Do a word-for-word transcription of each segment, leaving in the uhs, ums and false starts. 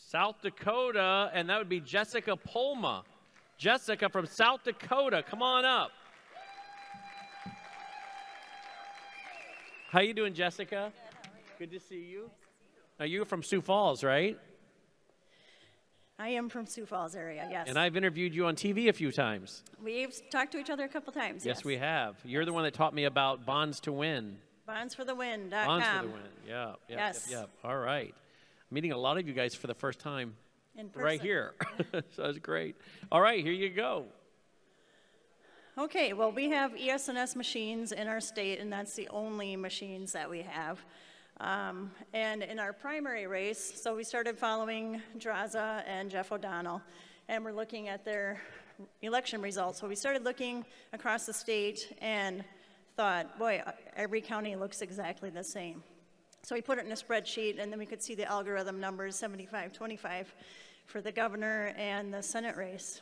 South Dakota, and that would be Jessica Polma. Jessica from South Dakota, come on up. How you doing, Jessica? Good to see you. Now, you're from Sioux Falls, right? I am from Sioux Falls area, yes. And I've interviewed you on T V a few times. We've talked to each other a couple times, yes. Yes, we have. You're the one that taught me about Bonds to Win. bonds for the win dot com. Bonds for the Win, yeah. Yep, Yes. Yep, yep. All right. Meeting a lot of you guys for the first time In person. right here. So that's great. All right, here you go. Okay, well, we have E S N S machines in our state, and that's the only machines that we have. Um, and in our primary race, so we started following Draza and Jeff O'Donnell, and we're looking at their election results. So we started looking across the state and thought, boy, every county looks exactly the same. So we put it in a spreadsheet, and then we could see the algorithm numbers, seventy-five twenty-five, for the governor and the Senate race,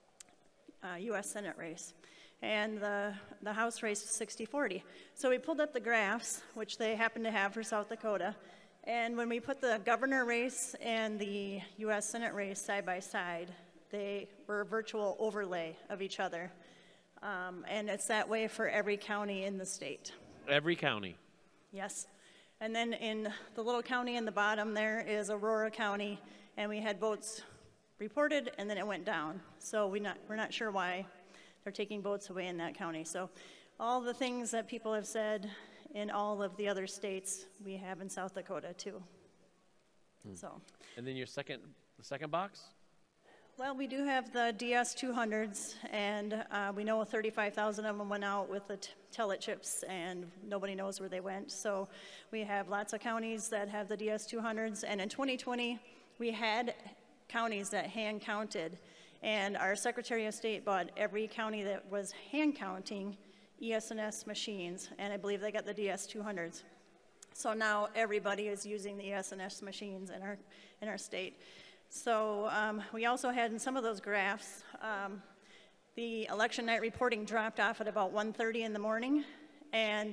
uh, U S Senate race. And the, the House race was sixty forty. So we pulled up the graphs, which they happen to have for South Dakota, and when we put the governor race and the U S Senate race side by side, they were a virtual overlay of each other. Um, and it's that way for every county in the state. Every county. Yes. And then in the little county in the bottom there is Aurora County, and we had votes reported, and then it went down. So we not, we're not sure why they're taking votes away in that county. So all the things that people have said in all of the other states, we have in South Dakota too. Hmm. So. And then your second, the second box? Well, we do have the D S two hundreds, and uh, we know thirty-five thousand of them went out with the Telit chips, and nobody knows where they went. So we have lots of counties that have the D S two hundreds, and in twenty twenty, we had counties that hand counted, and our Secretary of State bought every county that was hand counting E S N S machines, and I believe they got the D S two hundreds. So now everybody is using the E S N S machines in our, in our state. So um, we also had in some of those graphs, um, the election night reporting dropped off at about one thirty in the morning, and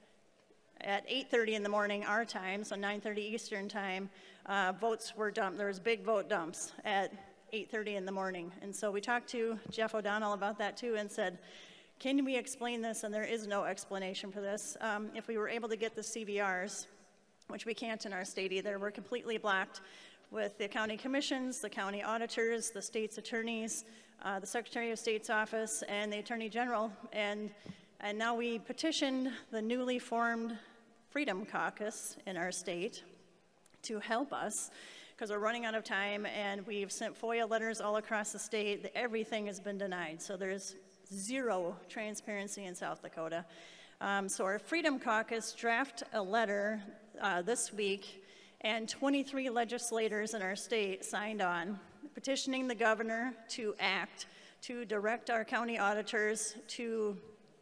at eight thirty in the morning our time, so nine thirty Eastern time, uh, votes were dumped. There was big vote dumps at eight thirty in the morning. And so we talked to Jeff O'Donnell about that too and said, can we explain this? And there is no explanation for this. Um, if we were able to get the C V Rs, which we can't in our state either, we're completely blocked with the county commissions, the county auditors, the state's attorneys, uh, the Secretary of State's office, and the Attorney General. And, and now we petitioned the newly formed Freedom Caucus in our state to help us, because we're running out of time, and we've sent FOIA letters all across the state. Everything has been denied, so there's zero transparency in South Dakota. Um, so our Freedom Caucus drafted a letter uh, this week, and twenty-three legislators in our state signed on, petitioning the governor to act, to direct our county auditors to,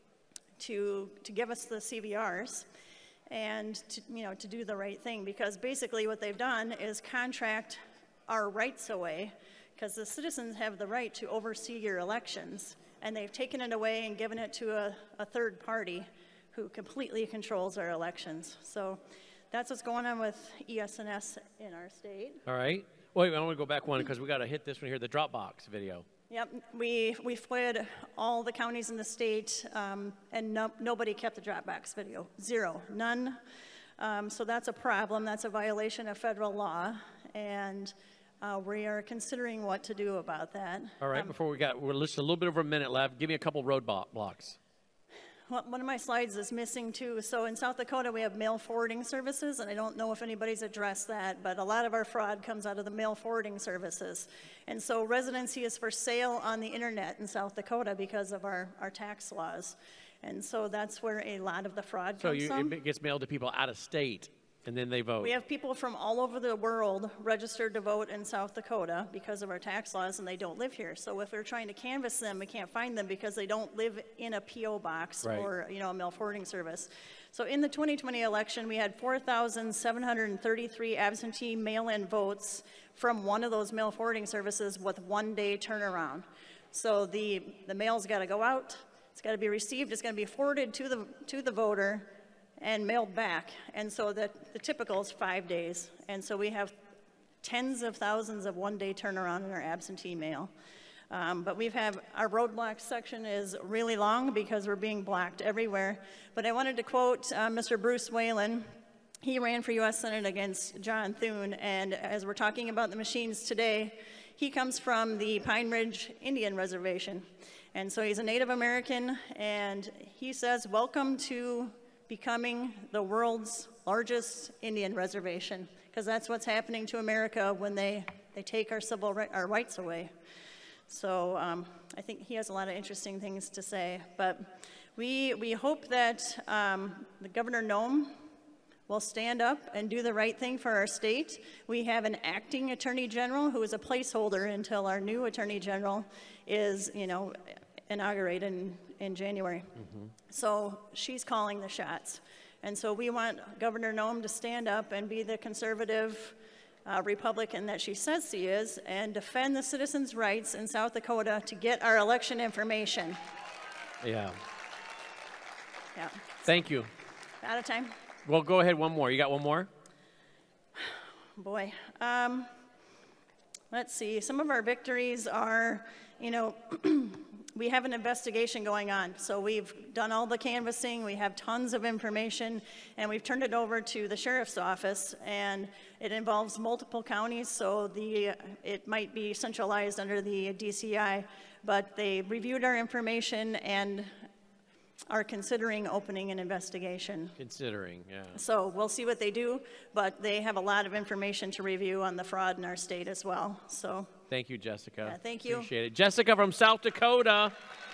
to, to give us the C V Rs, and to, you know, to do the right thing, because basically what they've done is contract our rights away, because the citizens have the right to oversee your elections, and they've taken it away and given it to a, a third party who completely controls our elections. So that's what's going on with E S N S in our state. All right. Wait, I want to go back one because we got to hit this one here, the Dropbox video. Yep, we, we FOIA'd all the counties in the state, um, and no, nobody kept the Dropbox video, zero, none. Um, so that's a problem, that's a violation of federal law, and uh, we are considering what to do about that. All right, um, before we got, we're just a little bit over a minute left, give me a couple road blocks. Well, one of my slides is missing too. So in South Dakota, we have mail forwarding services, and I don't know if anybody's addressed that, but a lot of our fraud comes out of the mail forwarding services. And so residency is for sale on the internet in South Dakota because of our, our tax laws. And so that's where a lot of the fraud so comes you, from. It gets mailed to people out of state, and then they vote. We have people from all over the world registered to vote in South Dakota because of our tax laws, and they don't live here. So if we're trying to canvass them, we can't find them because they don't live in a P O box right. or, you know, a mail forwarding service. So in the twenty twenty election, we had four thousand seven hundred thirty-three absentee mail-in votes from one of those mail forwarding services with one day turnaround. So the, the mail's got to go out, it's got to be received, it's going to be forwarded to the, to the voter, and mailed back. And so the, the typical is five days. And so we have tens of thousands of one-day turnaround in our absentee mail. Um, but we've had, our roadblock section is really long because we're being blocked everywhere. But I wanted to quote uh, Mister Bruce Whalen. He ran for U S Senate against John Thune, and as we're talking about the machines today, he comes from the Pine Ridge Indian Reservation. And so he's a Native American, and he says, welcome to becoming the world's largest Indian reservation, because that's what's happening to America when they, they take our civil right, our rights away. So um, I think he has a lot of interesting things to say. But we, we hope that um, the Governor Noem will stand up and do the right thing for our state. We have an acting Attorney General who is a placeholder until our new Attorney General is, you know, inaugurated in, in January. Mm-hmm. So she's calling the shots. And so we want Governor Noem to stand up and be the conservative uh, Republican that she says she is and defend the citizens' rights in South Dakota to get our election information. Yeah. Yeah. Thank you. Out of time? Well, go ahead, one more. You got one more? Boy. Um, let's see. Some of our victories are, you know, we have an investigation going on. So we've done all the canvassing, we have tons of information, and we've turned it over to the sheriff's office, and it involves multiple counties, so the it might be centralized under the D C I, but they reviewed our information and are considering opening an investigation. Considering, yeah. So we'll see what they do, but they have a lot of information to review on the fraud in our state as well. So thank you, Jessica. yeah, thank you. Appreciate it. Jessica from South Dakota.